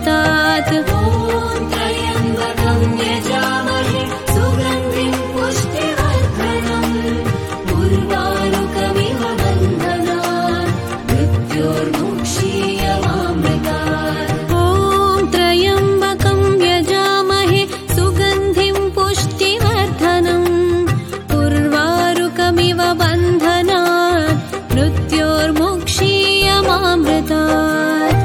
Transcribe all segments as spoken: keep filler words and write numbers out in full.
यजामहे सुगन्धिं पुष्टिवर्धनम् उर्वारुकमिव बन्धनात् मृत्योर्मुक्षीयमामृतात्।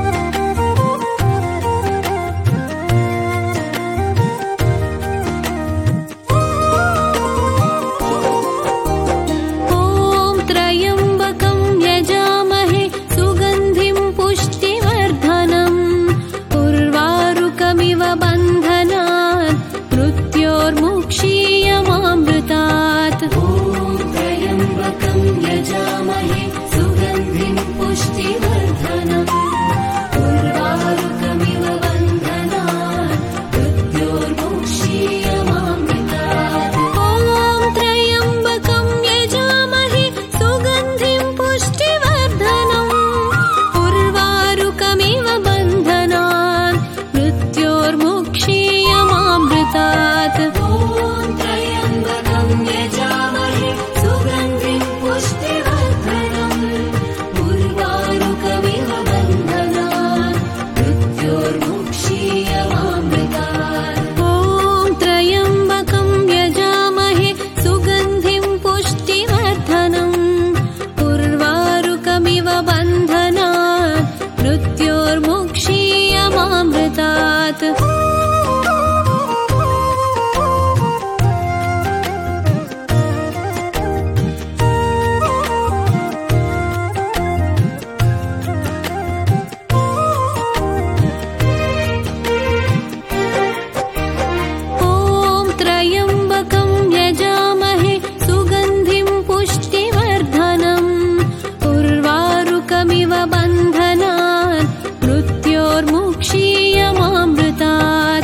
ॐ त्र्यम्बकं यजामहे सुगन्धिं पुष्टिवर्धनम् उर्वारुकमिव बन्धनात् मृत्योर्मुक्षीयमामृतात्। ॐ त्र्यम्बकं यजामहे सुगन्धिं पुष्टिवर्धनम् उर्वारुकमिव बन्धनात् मृत्योर्मुक्षीयमामृतात्। ॐ त्र्यम्बकं यजामहे सुगन्धिं पुष्टिवर्धनम् उर्वारुकमिव बन्धनात् मृत्योर्मुक्षीयमामृतात्। ॐ त्र्यम्बकं यजामहे सुगन्धिं पुष्टिवर्धनम् उर्वारुकमिव बन्धनात् मृत्योर्मुक्षीयमामृतात्। ॐ त्र्यम्बकं यजामहे सुगन्धिं पुष्टिवर्धनम् उर्वारुकमिव बन्धनात् मृत्योर्मुक्षीयमामृतात्। ॐ त्र्यम्बकं यजामहे सुगन्धिं पुष्टिवर्धनम् उर्वारुकमिव बन्धनात् मृत्योर्मुक्षीयमामृतात्।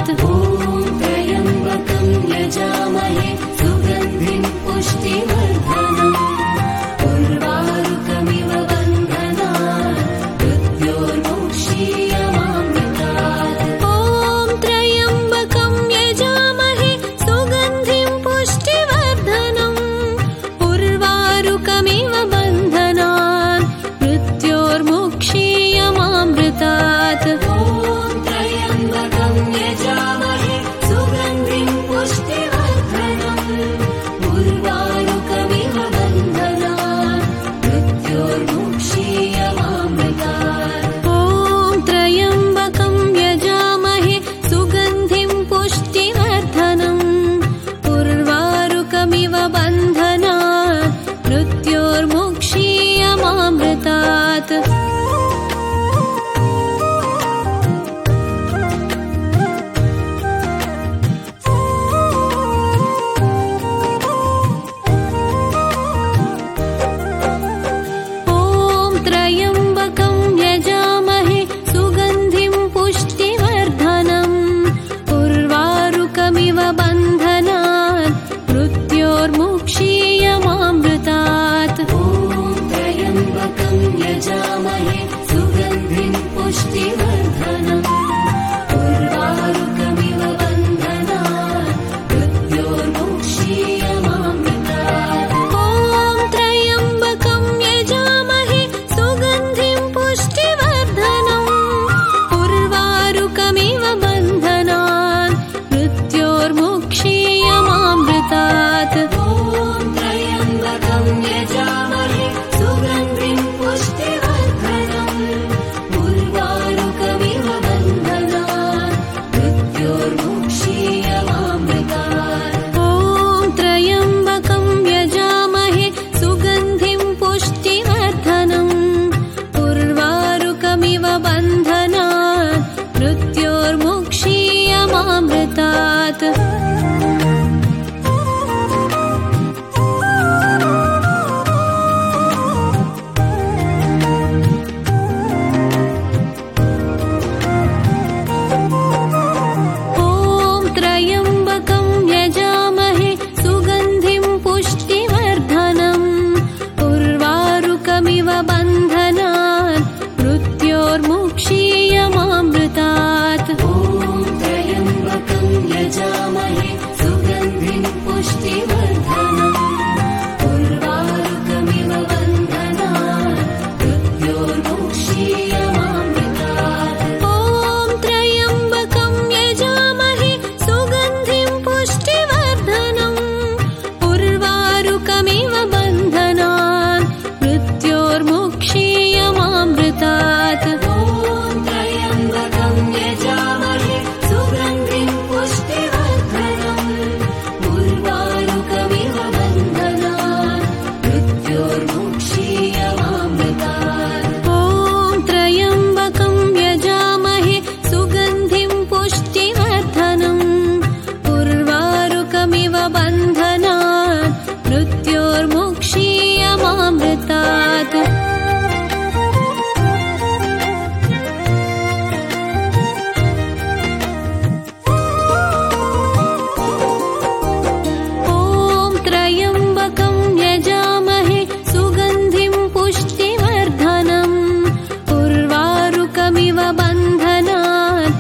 उर्वारुकमिव बन्धनात्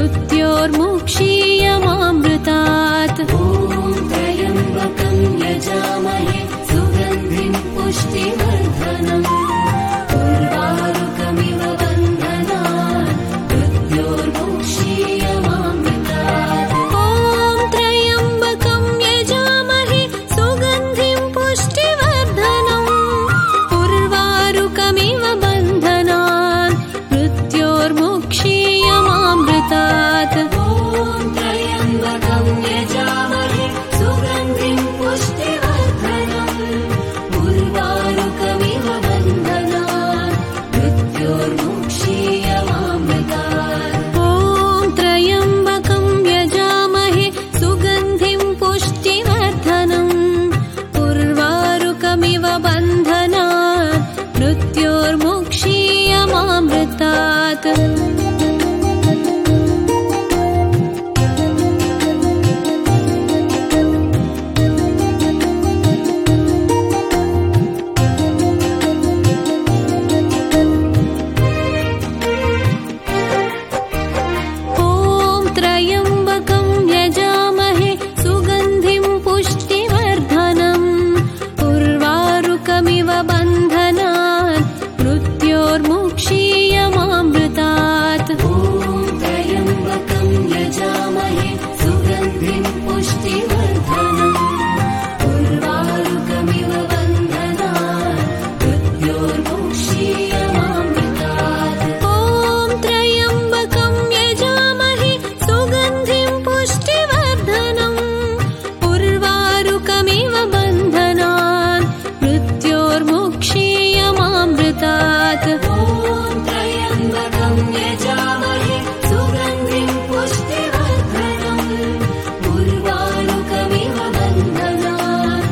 मृत्योर्मुक्षीयमामृतात्। ॐ त्र्यम्बकं यजामहे सुगन्धिं पुष्टिवर्धनम् उर्वारुकमिव बन्धनात् मृत्योर्मुक्षीयमामृतात्। ॐ त्र्यम्बकं यजामहे सुगन्धिं पुष्टिवर्धनम् उर्वारुकमिव बन्धनात् मृत्योर्मुक्षीयमामृतात्। ॐ त्र्यम्बकं यजामहे सुगन्धिं पुष्टिवर्धनम् उर्वारुकमिव बन्धनात् मृत्योर्मुक्षीयमामृतात्। ॐ त्र्यम्बकं यजामहे सुगन्धिं पुष्टिवर्धनम् उर्वारुकमिव बन्धनात् मृत्योर्मुक्षीयमामृतात्। ॐ त्र्यम्बकं यजामहे सुगन्धिं पुष्टिवर्धनम् उर्वारुकमिव बन्धनात् मृत्योर्मुक्षीयमामृतात्। ॐ त्र्यम्बकं यजामहे सुगन्धिं पुष्टिवर्धनम् उर्वारुकमिव बन्धनात् मृत्योर्मुक्षीयमामृतात्। ॐ त्र्यम्बकं यजामहे सुगन्धिं पुष्टिवर्धनम् उर्वारुकमिव बन्धनात् मृत्योर्मुक्षीयमामृतात्। ॐ त्र्यम्बकं यजामहे सुगन्धिं पुष्टिवर्धनम् उर्वारुकमिव बन्धनात्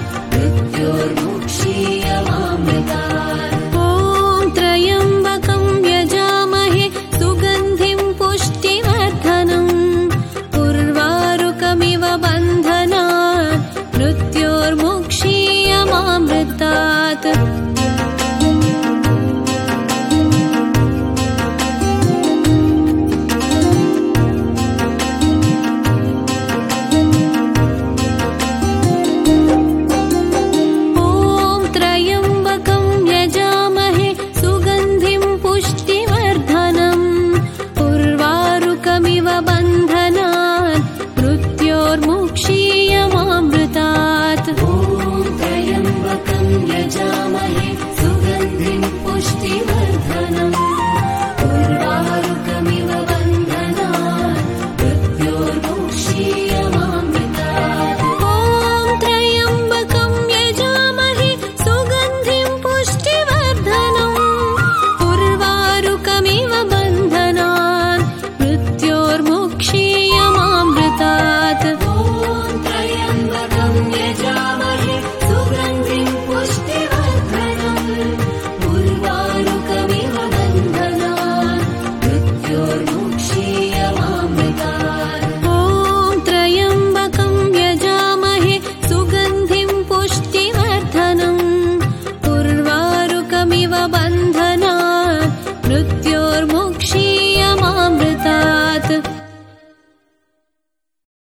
मृत्योर्मुक्षीयमामृतात्। ॐ त्र्यम्बकं यजामहे सुगन्धिं पुष्टिवर्धनम् उर्वारुकमिव बन्धनात् मृत्योर्मुक्षीयमामृतात्। ॐ त्र्यम्बकं यजामहे सुगन्धिं पुष्टिवर्धनम् उर्वारुकमिव बन्धनात् मृत्योर्मुक्षीयमामृतात्। ॐ त्र्यम्बकं यजामहे सुगन्धिं पुष्टिवर्धनम् उर्वारुकमिव बन्धनात् मृत्योर्मुक्षीयमामृतात्। ॐ त्र्यम्बकं यजामहे सुगन्धिं पुष्टिवर्धनम् उर्वारुकमिव बन्धनात् मृत्योर्मुक्षीयमामृतात्। ॐ त्र्यम्बकं यजामहे सुगन्धिं पुष्टिवर्धनम् उर्वारुकमिव बन्धनात् मृत्योर्मुक्षीयमामृतात्। ॐ त्र्यम्बकं यजामहे सुगन्धिं पुष्टिवर्धनम् उर्वारुकमिव बन्धनात् मृत्योर्मुक्षीयमामृतात्।